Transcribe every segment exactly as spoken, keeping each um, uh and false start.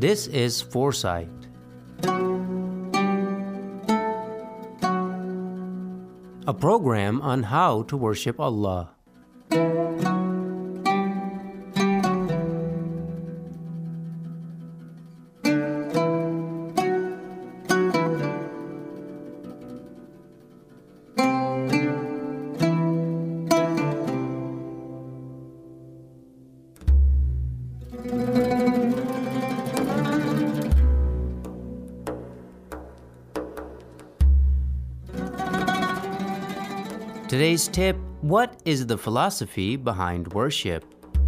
This is Foresight. A program on how to worship Allah. Today's tip: what is the philosophy behind worship?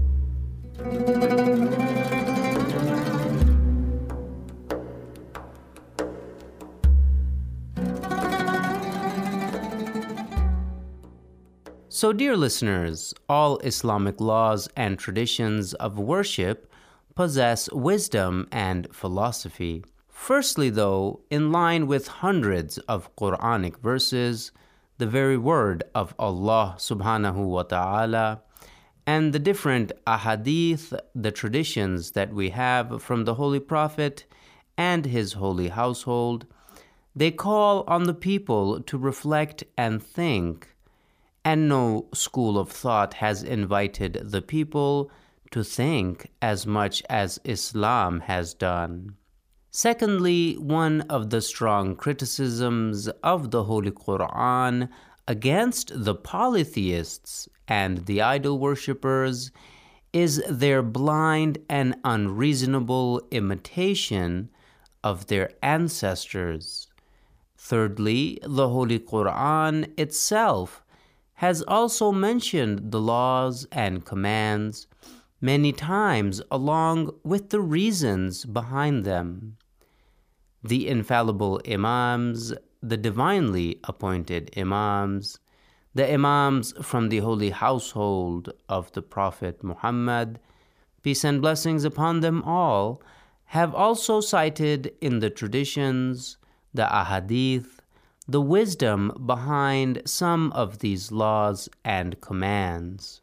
So, dear listeners, all Islamic laws and traditions of worship possess wisdom and philosophy. Firstly, though, in line with hundreds of Quranic verses, the very word of Allah subhanahu wa ta'ala, and the different ahadith, the traditions that we have from the Holy Prophet and his holy household, they call on the people to reflect and think, and no school of thought has invited the people to think as much as Islam has done. Secondly, one of the strong criticisms of the Holy Quran against the polytheists and the idol worshippers is their blind and unreasonable imitation of their ancestors. Thirdly, the Holy Quran itself has also mentioned the laws and commands many times along with the reasons behind them. The infallible Imams, the divinely appointed Imams, the Imams from the holy household of the Prophet Muhammad, peace and blessings upon them all, have also cited in the traditions, the ahadith, the wisdom behind some of these laws and commands.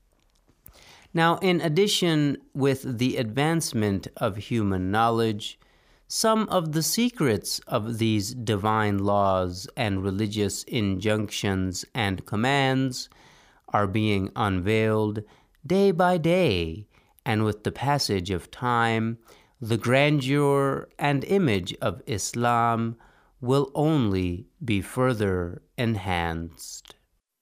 Now, in addition with the advancement of human knowledge, some of the secrets of these divine laws and religious injunctions and commands are being unveiled day by day, and with the passage of time, the grandeur and image of Islam will only be further enhanced.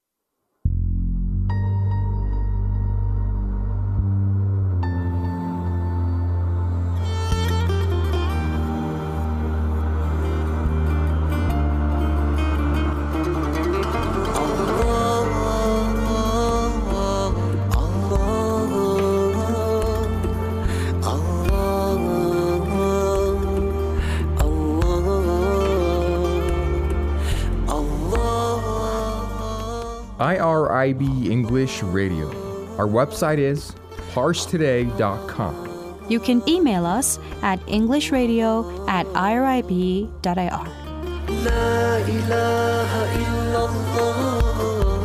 I R I B English Radio. Our website is parse today dot com. You can email us at englishradio at irib dot ir. La ilaha illallah.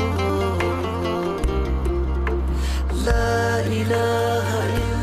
La ilaha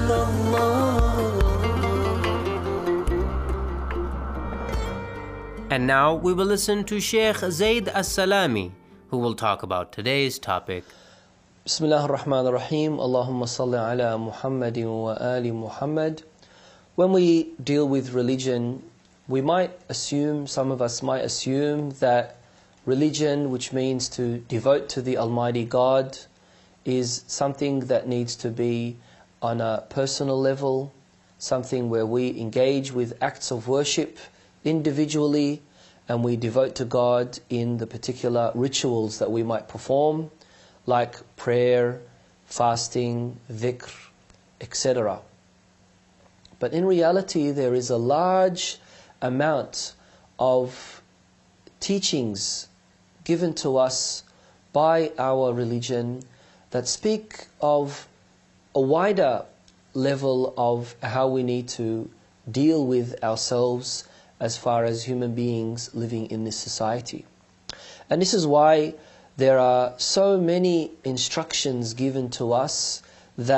illallah. And now we will listen to Sheikh Zaid As-Salami, who will talk about today's topic. Bismillah ar-Rahman ar-Rahim. Allahumma salli ala Muhammadin wa ali Muhammad. When we deal with religion, we might assume, some of us might assume that religion, which means to devote to the Almighty God, is something that needs to be on a personal level, something where we engage with acts of worship individually, and we devote to God in the particular rituals that we might perform, like prayer, fasting, dhikr, et cetera. But in reality, there is a large amount of teachings given to us by our religion that speak of a wider level of how we need to deal with ourselves as far as human beings living in this society. And this is why there are so many instructions given to us that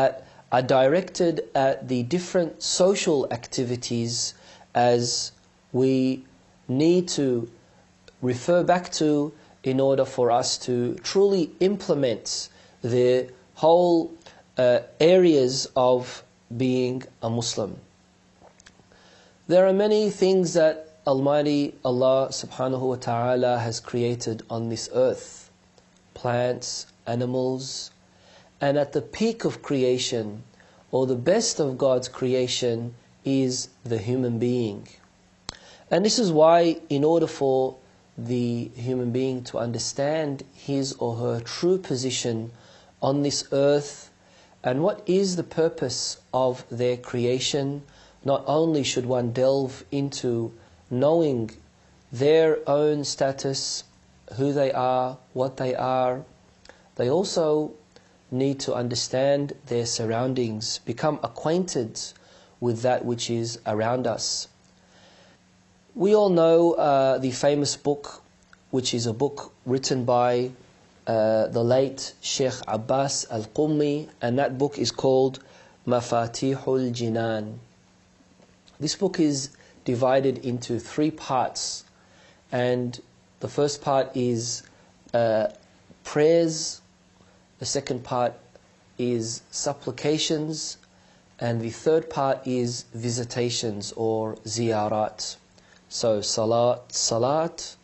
are directed at the different social activities as we need to refer back to in order for us to truly implement the whole uh, areas of being a Muslim. There are many things that Almighty Allah subhanahu wa ta'ala has created on this earth. Plants, animals, and at the peak of creation, or the best of God's creation, is the human being. And this is why, in order for the human being to understand his or her true position on this earth and what is the purpose of their creation, not only should one delve into knowing their own status, who they are, what they are, they also need to understand their surroundings, become acquainted with that which is around us. We all know uh, the famous book, which is a book written by uh, the late Sheikh Abbas Al-Qummi, and that book is called Mafatihul Jinan. This book is divided into three parts, and the first part is uh, prayers, the second part is supplications, and the third part is visitations or ziyarat. So salat, salat,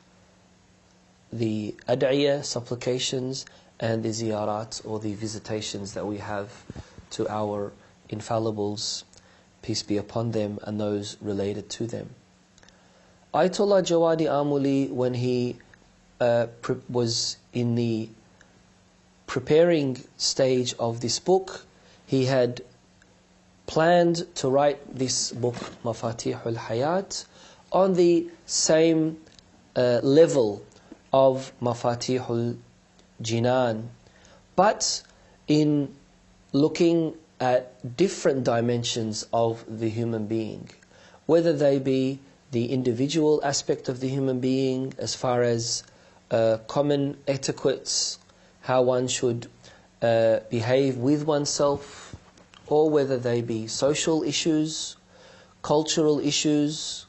the ad'iyah, supplications, and the ziyarat or the visitations that we have to our infallibles, peace be upon them, and those related to them. Ayatollah Jawadi Amuli, when he uh, pre- was in the preparing stage of this book, he had planned to write this book, Mafatihul Hayat, on the same uh, level of Mafatihul Jinan, but in looking at different dimensions of the human being, whether they be the individual aspect of the human being as far as uh, common etiquettes, how one should uh, behave with oneself, or whether they be social issues, cultural issues,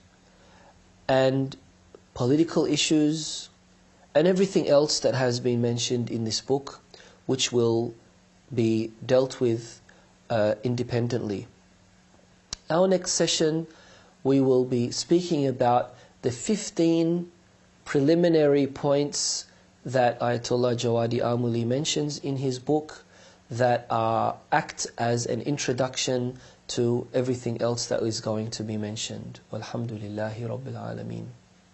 and political issues, and everything else that has been mentioned in this book, which will be dealt with uh, independently. Our next session, we will be speaking about the fifteen preliminary points that Ayatollah Jawadi Amuli mentions in his book that are, act as an introduction to everything else that is going to be mentioned. Walhamdulillahi Rabbil Alameen.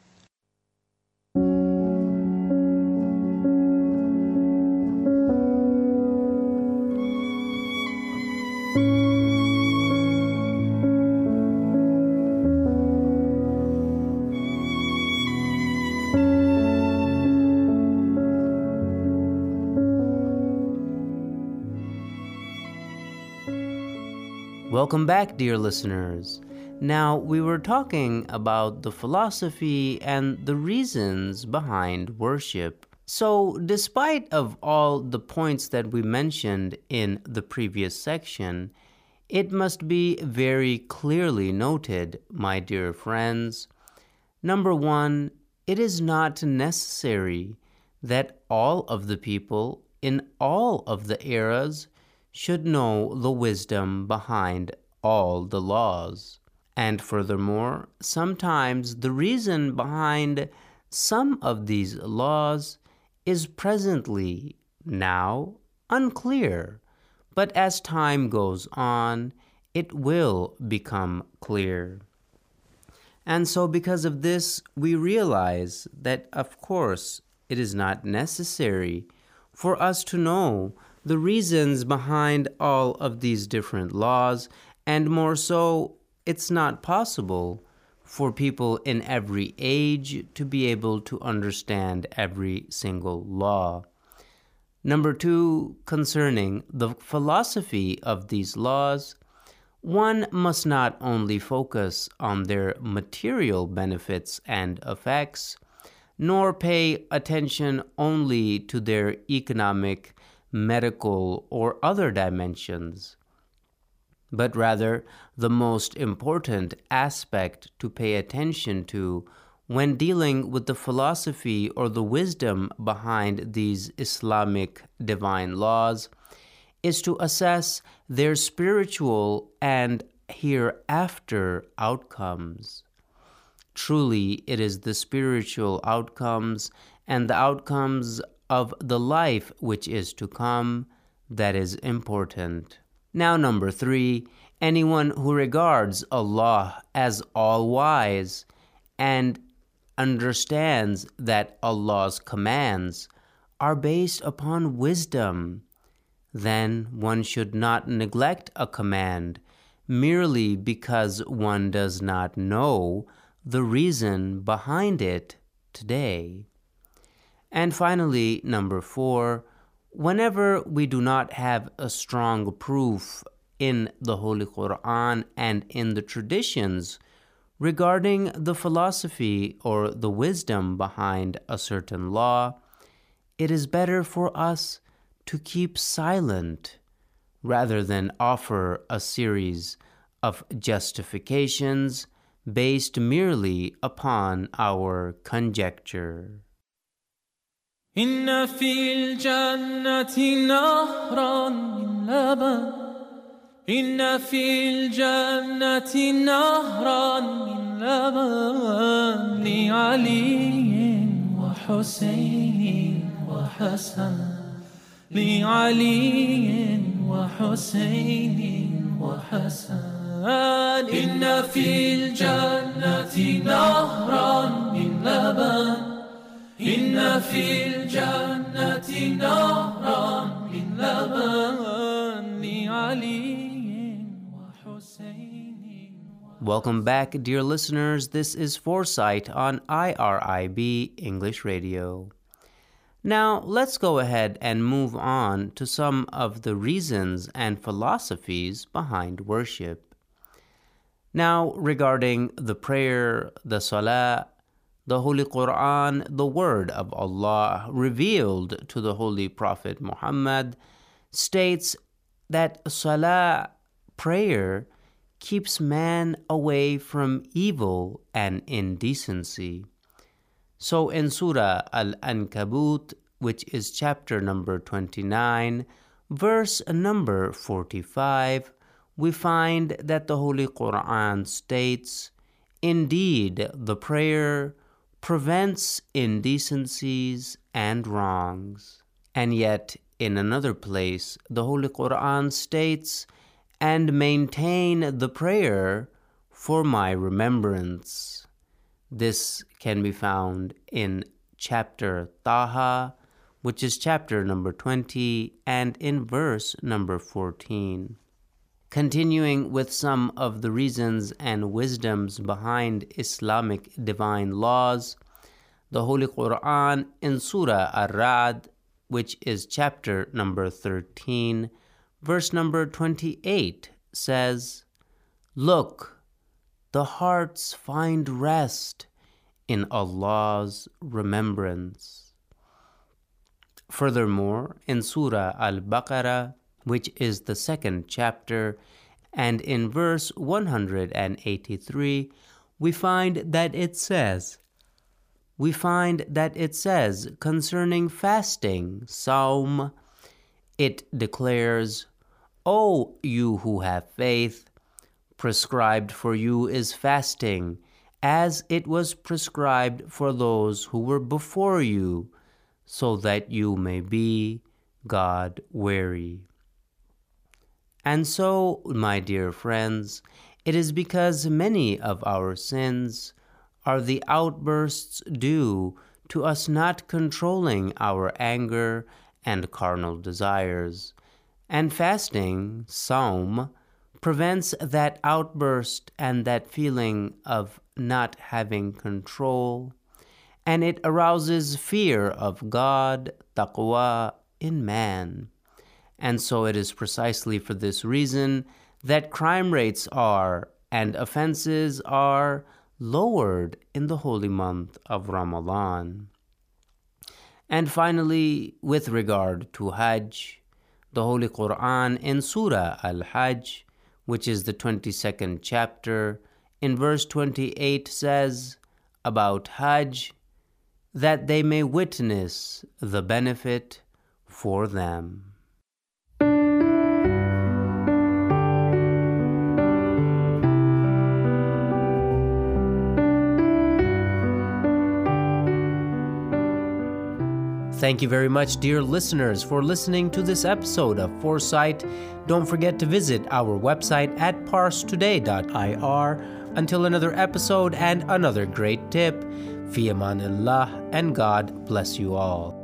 Welcome back, dear listeners. Now, we were talking about the philosophy and the reasons behind worship. So, despite of all the points that we mentioned in the previous section, it must be very clearly noted, my dear friends. Number one, it is not necessary that all of the people in all of the eras should know the wisdom behind all the laws. And furthermore, sometimes the reason behind some of these laws is presently now unclear, but as time goes on, it will become clear. And so because of this, we realize that, of course, it is not necessary for us to know the reasons behind all of these different laws, and more so, it's not possible for people in every age to be able to understand every single law. Number two, concerning the philosophy of these laws, one must not only focus on their material benefits and effects, nor pay attention only to their economic, medical, or other dimensions. but rather the most important aspect to pay attention to when dealing with the philosophy or the wisdom behind these Islamic divine laws is to assess their spiritual and hereafter outcomes. Truly, it is the spiritual outcomes and the outcomes of the life which is to come that is important. Now, number three, anyone who regards Allah as all-wise and understands that Allah's commands are based upon wisdom, then one should not neglect a command merely because one does not know the reason behind it today. And finally, number four, whenever we do not have a strong proof in the Holy Quran and in the traditions regarding the philosophy or the wisdom behind a certain law, it is better for us to keep silent rather than offer a series of justifications based merely upon our conjecture. إن في الجنة نهرا من لبن إن في الجنة نهرا من لبن لعلي وحسين وحسن لعلي وحسين وحسن إن في الجنة نهرا من لبن إن في الجنة نهرا من لبن لعلي وحسين. Welcome back, dear listeners. This is Foresight on I R I B English Radio. Now, let's go ahead and move on to some of the reasons and philosophies behind worship. Now, regarding the prayer, the salah, the Holy Quran, the Word of Allah revealed to the Holy Prophet Muhammad, states that salah, prayer, keeps man away from evil and indecency. So in Surah Al-Ankabut, which is chapter number twenty-nine, verse number forty-five, we find that the Holy Quran states, "Indeed, the prayer prevents indecencies and wrongs." And yet, in another place, the Holy Quran states, "And maintain the prayer for my remembrance." This can be found in chapter Taha, which is chapter number twenty, and in verse number fourteen. Continuing with some of the reasons and wisdoms behind Islamic divine laws, the Holy Quran in Surah Ar-Ra'd, which is chapter number thirteen, verse number twenty-eight, says, "Look, the hearts find rest in Allah's remembrance." Furthermore, in Surah Al-Baqarah, which is the second chapter, and in verse one hundred eighty-three, we find that it says, we find that it says concerning fasting, Sawm, it declares, "O you who have faith, prescribed for you is fasting, as it was prescribed for those who were before you, so that you may be God-wary." And so, my dear friends, it is because many of our sins are the outbursts due to us not controlling our anger and carnal desires. And fasting, Sawm, prevents that outburst and that feeling of not having control, and it arouses fear of God, taqwa, in man. And so it is precisely for this reason that crime rates are and offenses are lowered in the holy month of Ramadan. And finally, with regard to Hajj, the Holy Quran in Surah Al-Hajj, which is the twenty-second chapter, in verse twenty-eight says about Hajj, that they may witness the benefit for them. Thank you very much, dear listeners, for listening to this episode of Foresight. Don't forget to visit our website at parse today dot I R. Until another episode and another great tip, fi amanillah, and God bless you all.